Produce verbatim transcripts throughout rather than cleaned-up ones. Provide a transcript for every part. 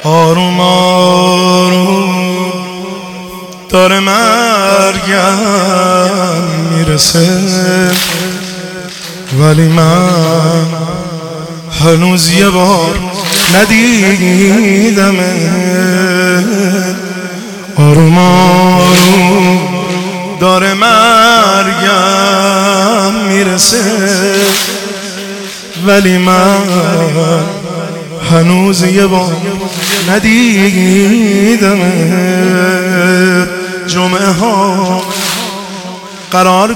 آروم آروم داره مرگم میرسه، ولی من هنوز یه بار ندیدمه. آروم آروم داره مرگم میرسه، ولی من هنوز یه بار ندیدمه. جمعه ها قرار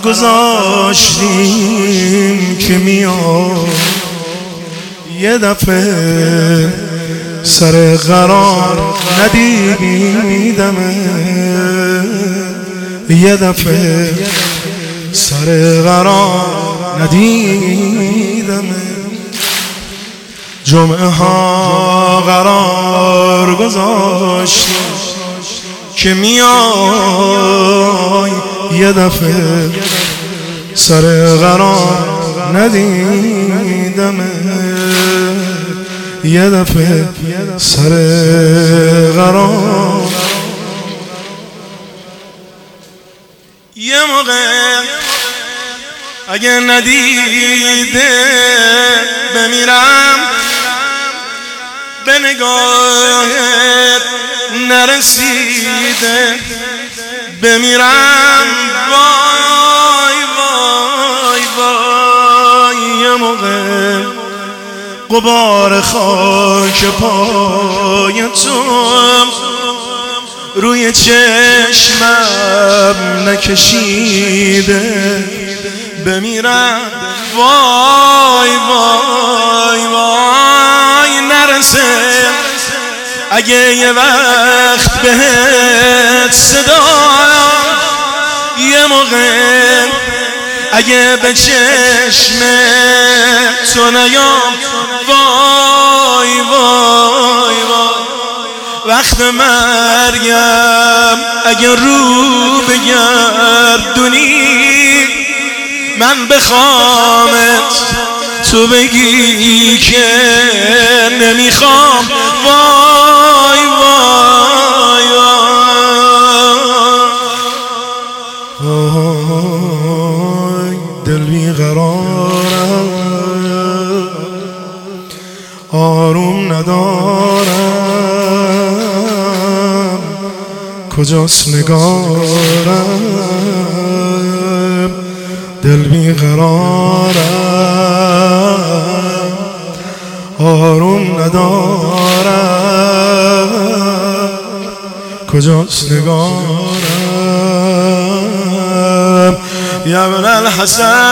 گذاشتیم که میاد یه دفعه، سر قرار ندیدمه. یه دفعه سر قرار ندیدمه. جمعه ها قرار گذاشتیم که میای یه دفعه، سر قرار ندیدمه. یه دفعه سر قرار. یه موقع اگه ندیده بمیرم، به نگاهت نرسیده بمیرم، وای وای وای. یه موقع غبار خاک پای تو روی چشمم نکشیده بمیرم، وای وای وای. نرسه اگه یه وقت بهت صدا، یه موقع اگه به چشم تو نیام، وای وای وای. وقت مرگم اگه رو بگردونی، من بخوامت تو بگی که نمیخوام، وای وای وای. دل بیقرارم، آروم ندارم، کجاست نگارم. دل بیقرارم، آروم ندارم، کجاست نگارم. یا ابن الحسن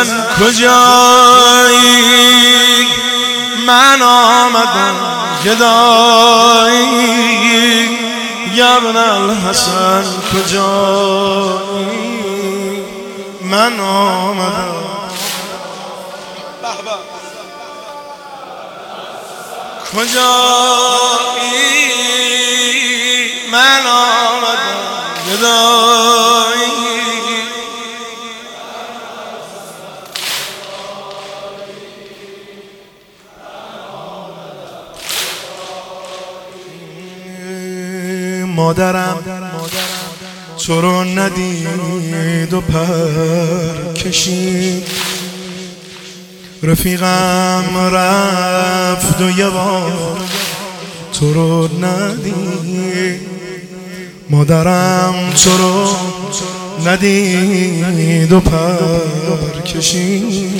کجایی؟ من آمدم گدایی. یا ابن الحسن کجایی؟ من آمدم. کجایی؟ من آمدم گدایی. مادرم تو رو ندید و پر کشید، رفیقم رفت و یه بار تو رو ندید. مادرم تو رو ندید و پر کشید،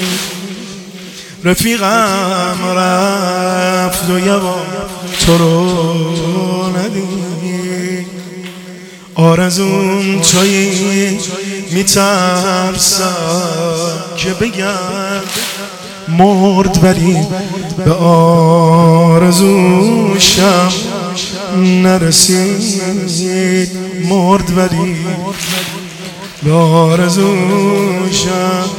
رفیقم رفت و یه بار تو رو ندید. آرزوم تویی، میترسم که بگم مرد، ولی به آرزوشم نرسید. مرد ولی به آرزوشم.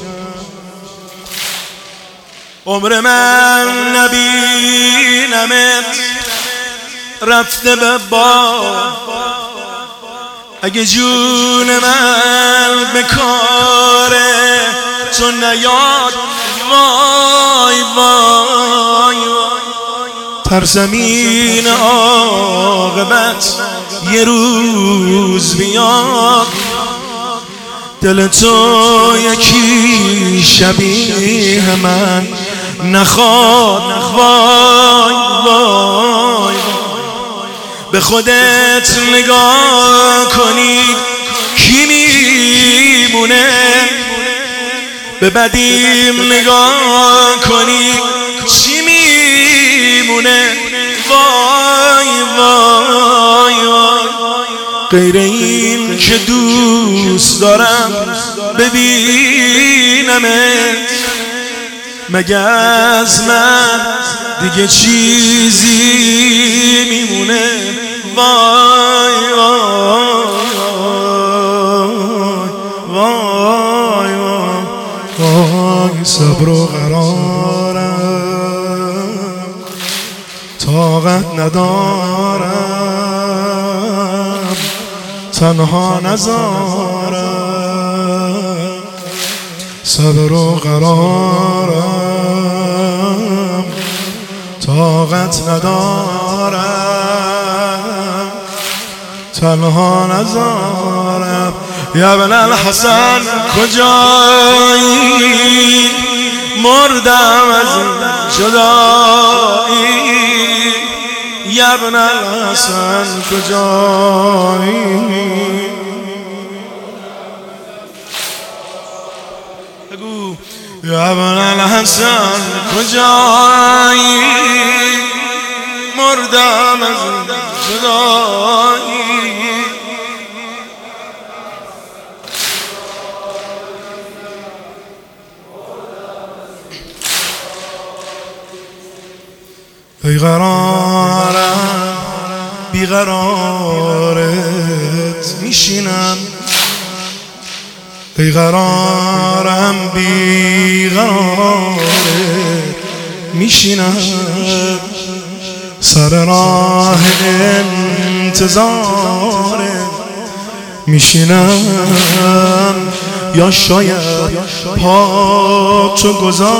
عمر من نبینمت رفته به باد، اگه جون من به کار تو نیاد، وای وای وای. ترسم این عاقبت یه روز بیاد دل تو یکی شبیه من نخواد. وای وای به خودت نگاه کنی کی میمونه، به بدیم نگاه کنی چی میمونه. وای وای وای غیر این که دوست دارم ببینمت، مگه از من دیگه چیزی میمونه. وای وای وای وای وای صبر و قرارم طاقت ندارم تنها نذارم. صبر و قرارم طاقت ندارم تنها نذارم. یا ابن الحسن کجایی مردم از جدایی. یا ابن الحسن کجایی بگو. یا ابن الحسن کجایی مردم از جدایی. ای قرارم بیقرارت میشینم، ای قرارم بیقرارت میشینم. سر راه انتظارت میشینم، یا شاید پا تو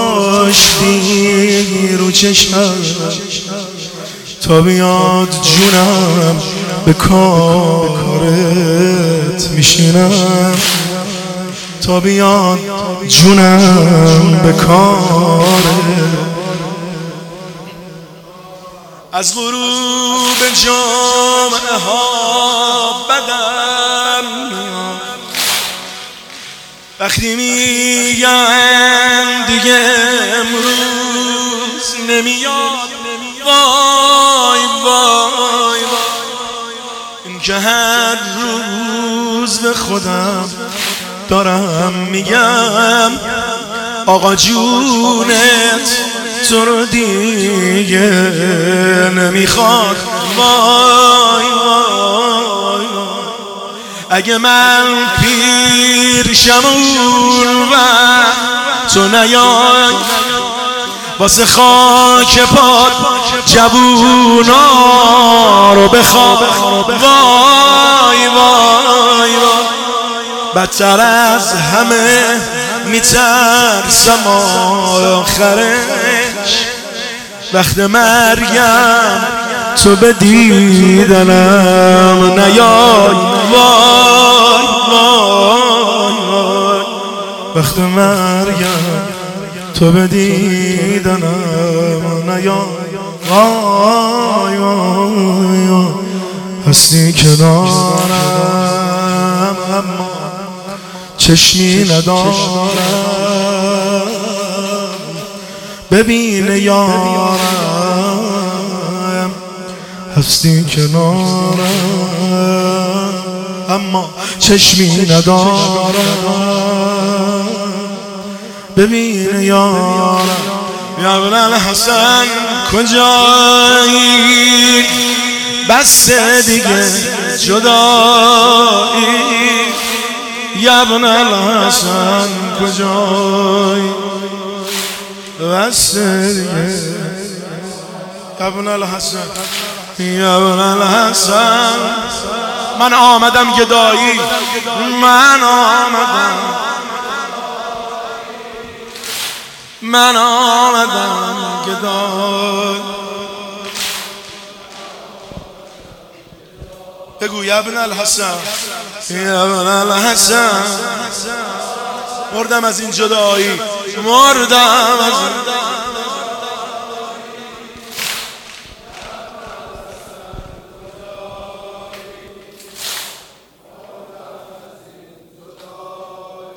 گذاشتی رو چشمم تا بیاد جونم به کارت میشینم، تا بیاد جونم به کارت. از غروب جمعه ها بدم میاد وقتی میگن دیگه امروز نمیاد. وای وای وای این که هر روز به خودم دارم میگم آقا جونت تو رو دیگه نمیخواد. وای وای اگه من پیر شمون و تو نیای واسه خاک پاد جوونا رو بخواب. وای وای بدتر از همه میترسم آخرش وقت مرگم تو به دیدنم نیای. وای وای وای وقت مرگم تو به دیدنم نیای. وای وای هستی کنارم اما چشمی ندارم ببین یارم. هستی کنارم اما چشمی ندارم ببین یارم. یا ابن الحسن کجایی بس دیگه جدایی. یا ابن الحسن کجایی بس دیگه. یا ابن الحسن یا ابن الحسن من آمدم گدایی، من آمدم من آمدم گدایی. بگو یا ابن الحسن یا ابن الحسن، مردم از این جدایی، مردم از